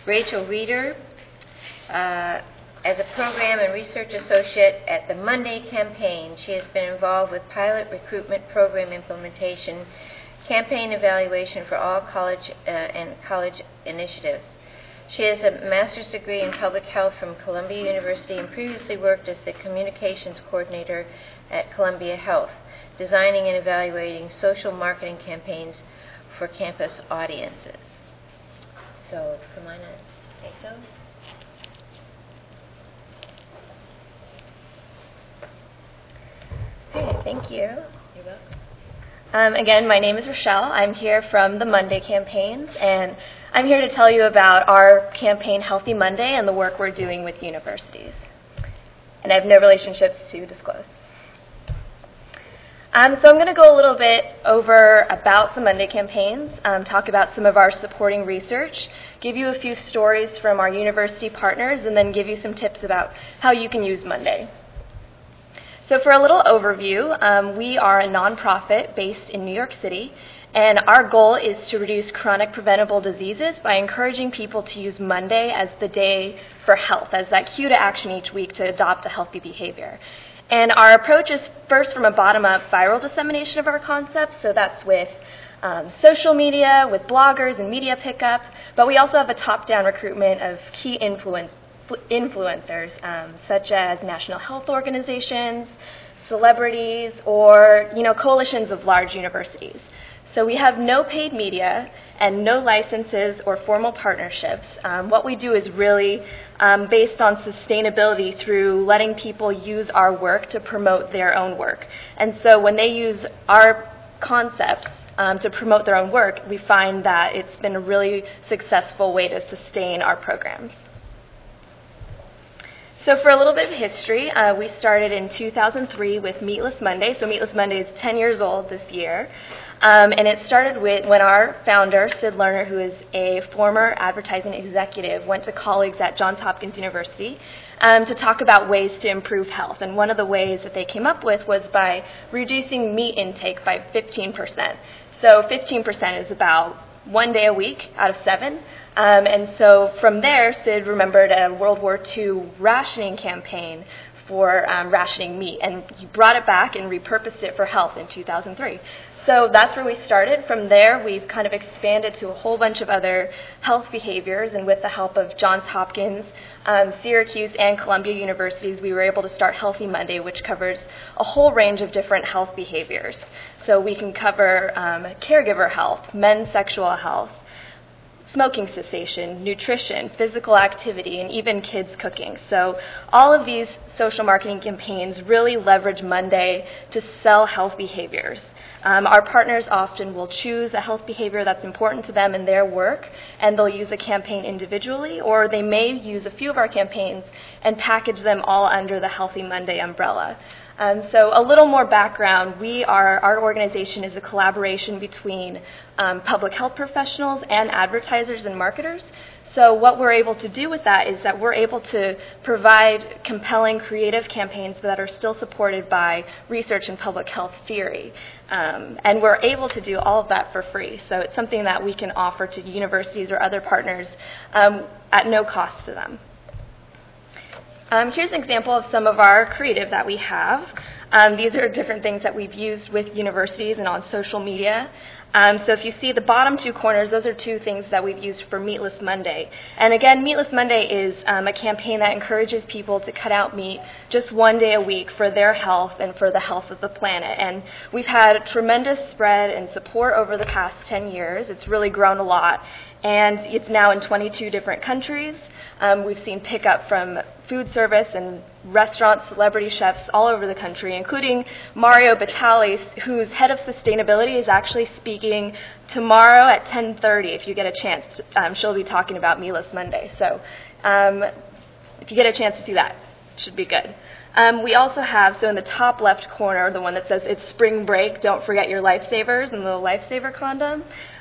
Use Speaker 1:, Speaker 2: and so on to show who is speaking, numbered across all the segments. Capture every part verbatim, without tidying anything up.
Speaker 1: Rachel Reeder uh, as a program and research associate at the Monday campaign. She has been involved with pilot recruitment program implementation, campaign evaluation for all college uh, and college initiatives. She has a master's degree in public health from Columbia University and previously worked as the communications coordinator at Columbia Health, designing and evaluating social marketing campaigns for campus audiences. So, come on in, Rachel.
Speaker 2: Okay, thank you.
Speaker 1: You're welcome.
Speaker 2: Um, again, my name is Rochelle. I'm here from the Monday campaigns, and I'm here to tell you about our campaign, Healthy Monday, and the work we're doing with universities. And I have no relationships to disclose. Um, so I'm going to go a little bit over about the Monday campaigns, um, talk about some of our supporting research, give you a few stories from our university partners, and then give you some tips about how you can use Monday. So for a little overview, um, we are a nonprofit based in New York City, and our goal is to reduce chronic preventable diseases by encouraging people to use Monday as the day for health, as that cue to action each week to adopt a healthy behavior. And our approach is first from a bottom-up viral dissemination of our concepts, so that's with um, social media, with bloggers and media pickup, but we also have a top-down recruitment of key influence influencers, um, such as national health organizations, celebrities, or you know coalitions of large universities. So we have no paid media and no licenses or formal partnerships. Um, what we do is really um, based on sustainability through letting people use our work to promote their own work. And so when they use our concepts um, to promote their own work, we find that it's been a really successful way to sustain our programs. So for a little bit of history, uh, we started in two thousand three with Meatless Monday. So Meatless Monday is ten years old this year. Um, and it started with when our founder, Sid Lerner, who is a former advertising executive, went to colleagues at Johns Hopkins University um, to talk about ways to improve health. And one of the ways that they came up with was by reducing meat intake by fifteen percent. So fifteen percent is about one day a week out of seven. Um, and so from there, Sid remembered a World War Two rationing campaign for um, rationing meat, and he brought it back and repurposed it for health in two thousand three. So that's where we started. From there, we've kind of expanded to a whole bunch of other health behaviors, and with the help of Johns Hopkins, um, Syracuse, and Columbia Universities, we were able to start Healthy Monday, which covers a whole range of different health behaviors. So we can cover um, caregiver health, men's sexual health, smoking cessation, nutrition, physical activity, and even kids cooking. So all of these social marketing campaigns really leverage Monday to sell health behaviors. Um, our partners often will choose a health behavior that's important to them in their work, and they'll use a campaign individually, or they may use a few of our campaigns and package them all under the Healthy Monday umbrella. Um, so a little more background, we are, our organization is a collaboration between um, public health professionals and advertisers and marketers. So what we're able to do with that is that we're able to provide compelling creative campaigns that are still supported by research in public health theory. Um, and we're able to do all of that for free. So it's something that we can offer to universities or other partners um, at no cost to them. Um, here's an example of some of our creative that we have. Um, these are different things that we've used with universities and on social media. Um, so if you see the bottom two corners, those are two things that we've used for Meatless Monday. And again, Meatless Monday is um, a campaign that encourages people to cut out meat just one day a week for their health and for the health of the planet. And we've had tremendous spread and support over the past ten years. It's really grown a lot. And it's now in twenty-two different countries. Um, we've seen pickup from food service and restaurant celebrity chefs all over the country, including Mario Batali, who's head of sustainability, is actually speaking tomorrow at ten thirty. If you get a chance, um, she'll be talking about Meatless Monday. So um, if you get a chance to see that, it should be good. Um, we also have, so in the top left corner, the one that says it's spring break, don't forget your lifesavers and the lifesaver condom.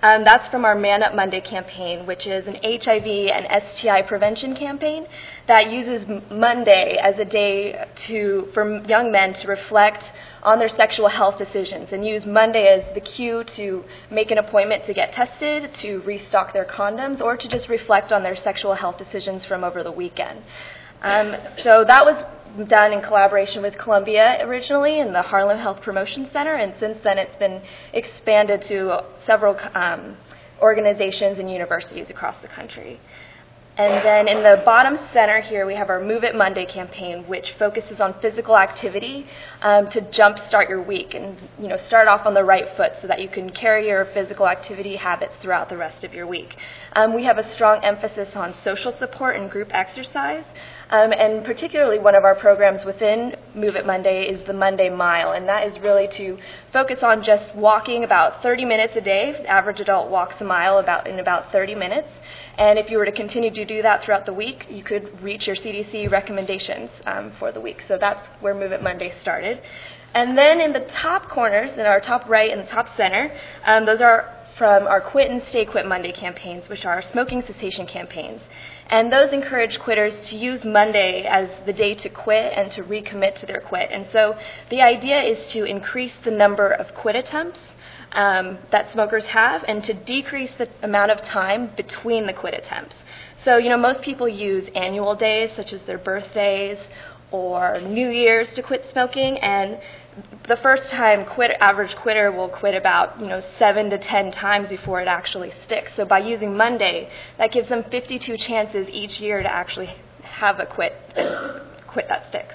Speaker 2: Um, that's from our Man Up Monday campaign, which is an H I V and S T I prevention campaign that uses Monday as a day to for young men to reflect on their sexual health decisions and use Monday as the cue to make an appointment to get tested, to restock their condoms, or to just reflect on their sexual health decisions from over the weekend. Um, so that was done in collaboration with Columbia originally in the Harlem Health Promotion Center, and since then it's been expanded to several um, organizations and universities across the country. And then in the bottom center here, we have our Move It Monday campaign, which focuses on physical activity um, to jumpstart your week and, you know, start off on the right foot so that you can carry your physical activity habits throughout the rest of your week. Um, we have a strong emphasis on social support and group exercise. Um, and particularly one of our programs within Move It Monday is the Monday Mile, and that is really to focus on just walking about thirty minutes a day. The average adult walks a mile about in about thirty minutes, and if you were to continue to do that throughout the week, you could reach your C D C recommendations um, for the week. So that's where Move It Monday started. And then in the top corners, in our top right and the top center, um, those are from our Quit and Stay Quit Monday campaigns, which are our smoking cessation campaigns. And those encourage quitters to use Monday as the day to quit and to recommit to their quit. And so the idea is to increase the number of quit attempts um, that smokers have and to decrease the amount of time between the quit attempts. So, you know, most people use annual days, such as their birthdays or New Year's, to quit smoking, and the first time quit average quitter will quit about, you know, seven to ten times before it actually sticks. So by using Monday, that gives them fifty-two chances each year to actually have a quit quit that sticks.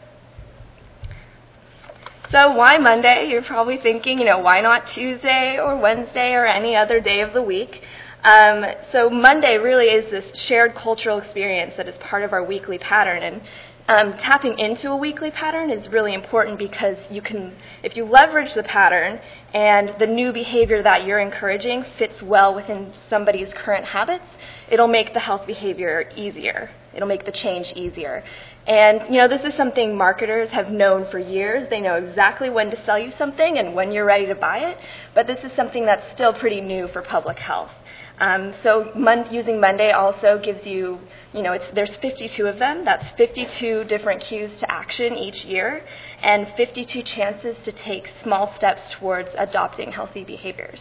Speaker 2: So why Monday? You're probably thinking, you know, why not Tuesday or Wednesday or any other day of the week? Um, so Monday really is this shared cultural experience that is part of our weekly pattern, and Um, tapping into a weekly pattern is really important because you can, if you leverage the pattern and the new behavior that you're encouraging fits well within somebody's current habits, it'll make the health behavior easier. It'll make the change easier. And, you know, this is something marketers have known for years. They know exactly when to sell you something and when you're ready to buy it, but this is something that's still pretty new for public health. Um, so mon- using Monday also gives you, you know, it's, there's fifty-two of them. That's fifty-two different cues to action each year and fifty-two chances to take small steps towards adopting healthy behaviors.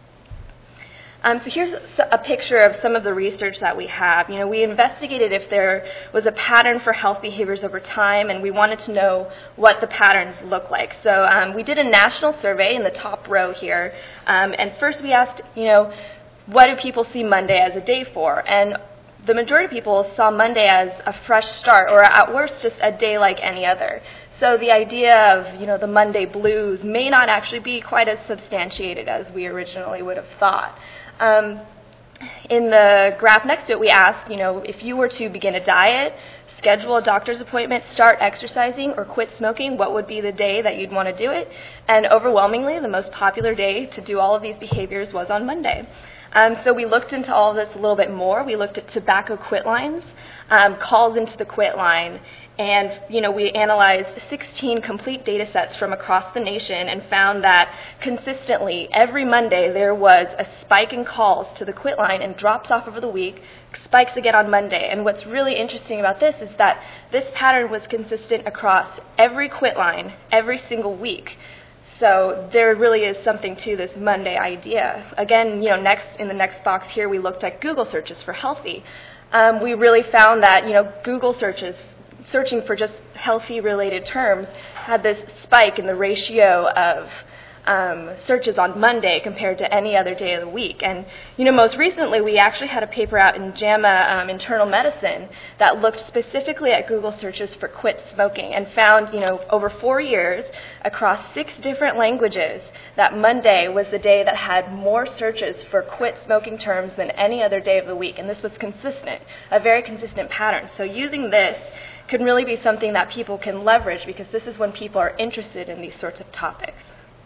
Speaker 2: Um, so here's a picture of some of the research that we have. You know, we investigated if there was a pattern for health behaviors over time, and we wanted to know what the patterns look like. So um, we did a national survey in the top row here, um, and first we asked, you know, what do people see Monday as a day for? And the majority of people saw Monday as a fresh start, or at worst, just a day like any other. So the idea of, you know, the Monday blues may not actually be quite as substantiated as we originally would have thought. Um, in the graph next to it, we asked, you know, if you were to begin a diet, schedule a doctor's appointment, start exercising, or quit smoking, what would be the day that you'd want to do it? And overwhelmingly, the most popular day to do all of these behaviors was on Monday. Um, so we looked into all of this a little bit more. We looked at tobacco quit lines, um, calls into the quit line, and, you know, we analyzed sixteen complete data sets from across the nation and found that consistently every Monday there was a spike in calls to the quit line and drops off over the week, spikes again on Monday. And what's really interesting about this is that this pattern was consistent across every quit line every single week. So there really is something to this Monday idea. Again, you know, next in the next box here, we looked at Google searches for healthy. Um, we really found that, you know, Google searches, searching for just healthy-related terms, had this spike in the ratio of um, searches on Monday compared to any other day of the week. And, you know, most recently, we actually had a paper out in JAMA um, Internal Medicine that looked specifically at Google searches for quit smoking and found, you know, over four years across six different languages that Monday was the day that had more searches for quit smoking terms than any other day of the week. And this was consistent, a very consistent pattern. So using this can really be something that people can leverage because this is when people are interested in these sorts of topics.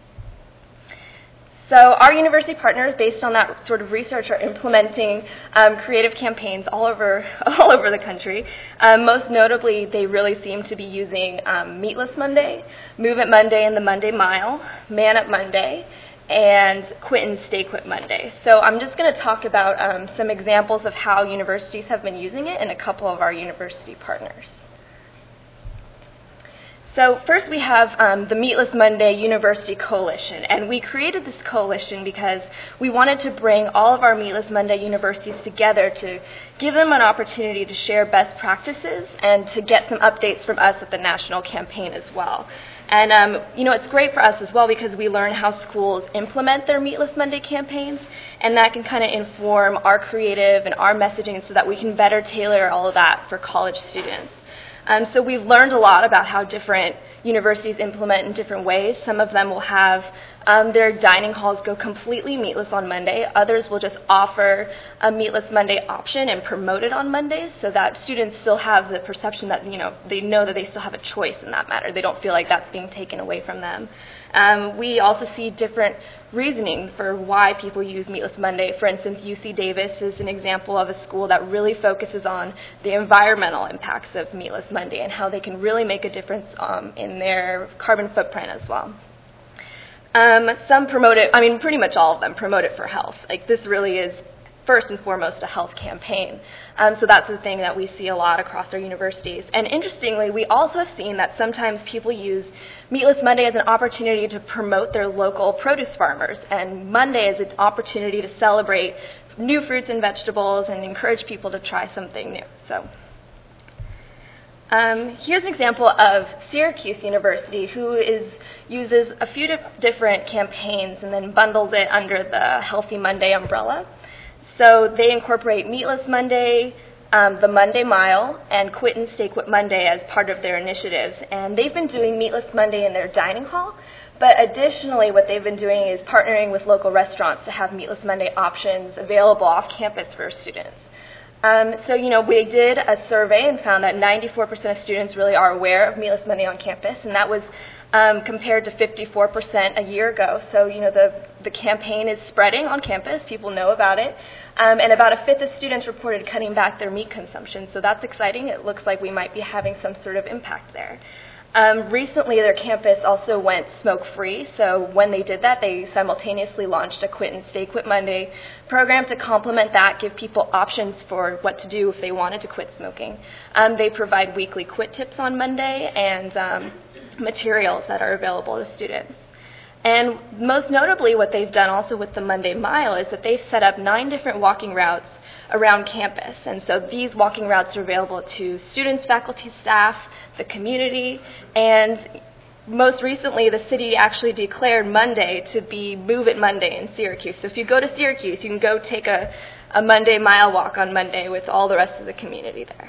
Speaker 2: So our university partners, based on that sort of research, are implementing um, creative campaigns all over all over the country. Um, most notably, they really seem to be using um, Meatless Monday, Move It Monday and the Monday Mile, Man Up Monday, and Quit and Stay Quit Monday. So I'm just going to talk about um, some examples of how universities have been using it and a couple of our university partners. So first we have um, the Meatless Monday University Coalition, and we created this coalition because we wanted to bring all of our Meatless Monday universities together to give them an opportunity to share best practices and to get some updates from us at the national campaign as well. And, um, you know, it's great for us as well because we learn how schools implement their Meatless Monday campaigns, and that can kind of inform our creative and our messaging so that we can better tailor all of that for college students. Um, so we've learned a lot about how different universities implement in different ways. Some of them will have um, their dining halls go completely meatless on Monday. Others will just offer a Meatless Monday option and promote it on Mondays so that students still have the perception that, you know, they know that they still have a choice in that matter. They don't feel like that's being taken away from them. Um, we also see different reasoning for why people use Meatless Monday. For instance, U C Davis is an example of a school that really focuses on the environmental impacts of Meatless Monday and how they can really make a difference um, in their carbon footprint as well. Um, some promote it, I mean, pretty much all of them promote it for health. Like, this really is first and foremost a health campaign. Um, so that's the thing that we see a lot across our universities. And interestingly, we also have seen that sometimes people use Meatless Monday as an opportunity to promote their local produce farmers, and Monday as an opportunity to celebrate new fruits and vegetables and encourage people to try something new. So um, here's an example of Syracuse University, who is uses a few di- different campaigns and then bundles it under the Healthy Monday umbrella. So they incorporate Meatless Monday, um, the Monday Mile, and Quit and Stay Quit Monday as part of their initiatives. And they've been doing Meatless Monday in their dining hall, but additionally what they've been doing is partnering with local restaurants to have Meatless Monday options available off campus for students. Um, so, you know, we did a survey and found that ninety-four percent of students really are aware of Meatless Monday on campus, and that was Um, compared to fifty-four percent a year ago. So, you know, the, the campaign is spreading on campus. People know about it. Um, and about a fifth of students reported cutting back their meat consumption. So that's exciting. It looks like we might be having some sort of impact there. Um, recently, their campus also went smoke-free. So when they did that, they simultaneously launched a Quit and Stay Quit Monday program to complement that, give people options for what to do if they wanted to quit smoking. Um, they provide weekly quit tips on Monday and um, materials that are available to students. And most notably, what they've done also with the Monday Mile is that they've set up nine different walking routes around campus. And so these walking routes are available to students, faculty, staff, the community, and most recently the city actually declared Monday to be Move It Monday in Syracuse. So if you go to Syracuse, you can go take a, a Monday Mile walk on Monday with all the rest of the community there.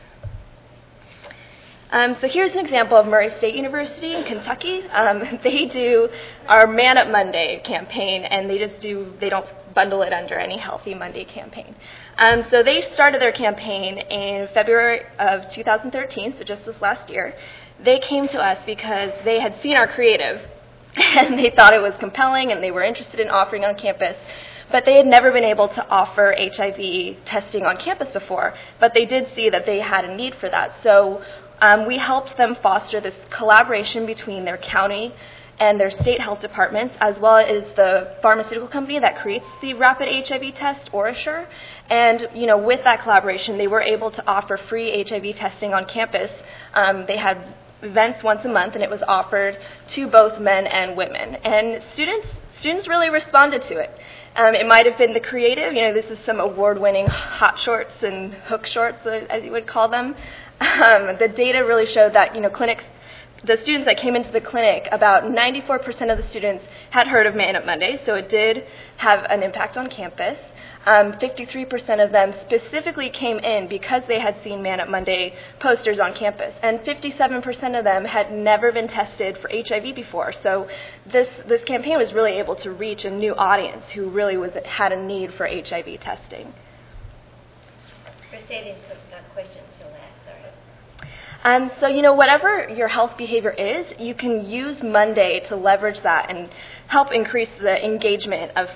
Speaker 2: Um, so here's an example of Murray State University in Kentucky. Um, they do our Man Up Monday campaign, and they just do, they don't bundle it under any Healthy Monday campaign. Um, so they started their campaign in February of two thousand thirteen, so just this last year. They came to us because they had seen our creative, and they thought it was compelling, and they were interested in offering on campus. But they had never been able to offer H I V testing on campus before, but they did see that they had a need for that. So Um, we helped them foster this collaboration between their county and their state health departments, as well as the pharmaceutical company that creates the rapid H I V test, OraSure. And, you know, with that collaboration, they were able to offer free H I V testing on campus. Um, they had events once a month, and it was offered to both men and women. And students students really responded to it. Um, it might have been the creative. You know, this is some award-winning hot shorts and hook shorts, as you would call them. Um, the data really showed that, you know, clinics, the students that came into the clinic, about ninety-four percent of the students had heard of Man Up Monday, so it did have an impact on campus. Um, fifty-three percent of them specifically came in because they had seen Man Up Monday posters on campus, and fifty-seven percent of them had never been tested for H I V before. So this this campaign was really able to reach a new audience who really was had a need for H I V testing.
Speaker 1: We're saving some uh, questions till that. Sorry.
Speaker 2: Um, so, you know, whatever your health behavior is, you can use Monday to leverage that and help increase the engagement of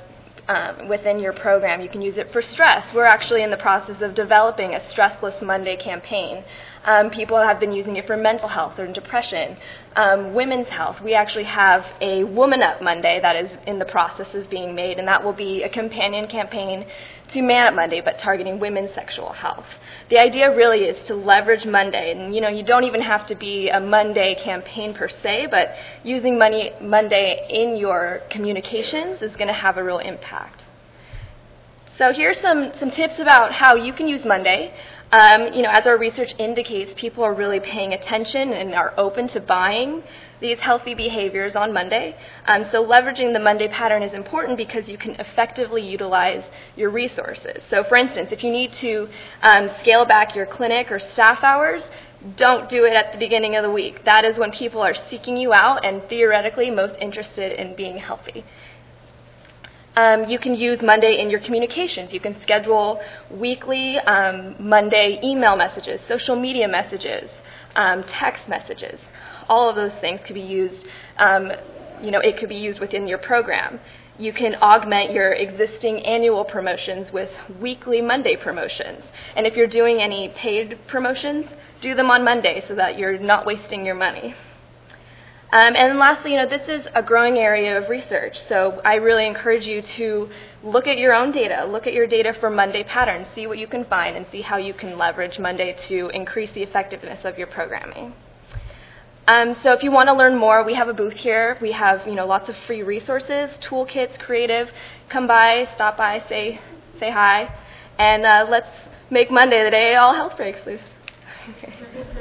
Speaker 2: um, within your program. You can use it for stress. We're actually in the process of developing a Stressless Monday campaign. Um, people have been using it for mental health or depression, um, women's health. We actually have a Woman Up Monday that is in the process of being made, and that will be a companion campaign to Man Up Monday, but targeting women's sexual health. The idea really is to leverage Monday, and you know, you don't even have to be a Monday campaign per se, but using money, Monday in your communications is going to have a real impact. So here's some, some tips about how you can use Monday. Um, you know, as our research indicates, people are really paying attention and are open to buying these healthy behaviors on Monday. Um, so leveraging the Monday pattern is important because you can effectively utilize your resources. So for instance, if you need to um, scale back your clinic or staff hours, don't do it at the beginning of the week. That is when people are seeking you out and theoretically most interested in being healthy. Um, you can use Monday in your communications. You can schedule weekly um, Monday email messages, social media messages, um, text messages. All of those things could be used, um, you know, it could be used within your program. You can augment your existing annual promotions with weekly Monday promotions. And if you're doing any paid promotions, do them on Monday so that you're not wasting your money. Um, and lastly, you know, this is a growing area of research, so I really encourage you to look at your own data, look at your data for Monday patterns, see what you can find, and see how you can leverage Monday to increase the effectiveness of your programming. Um, so if you want to learn more, we have a booth here. We have, you know, lots of free resources, toolkits, creative. Come by, stop by, say, say hi, and uh, let's make Monday the day all health breaks loose. Okay.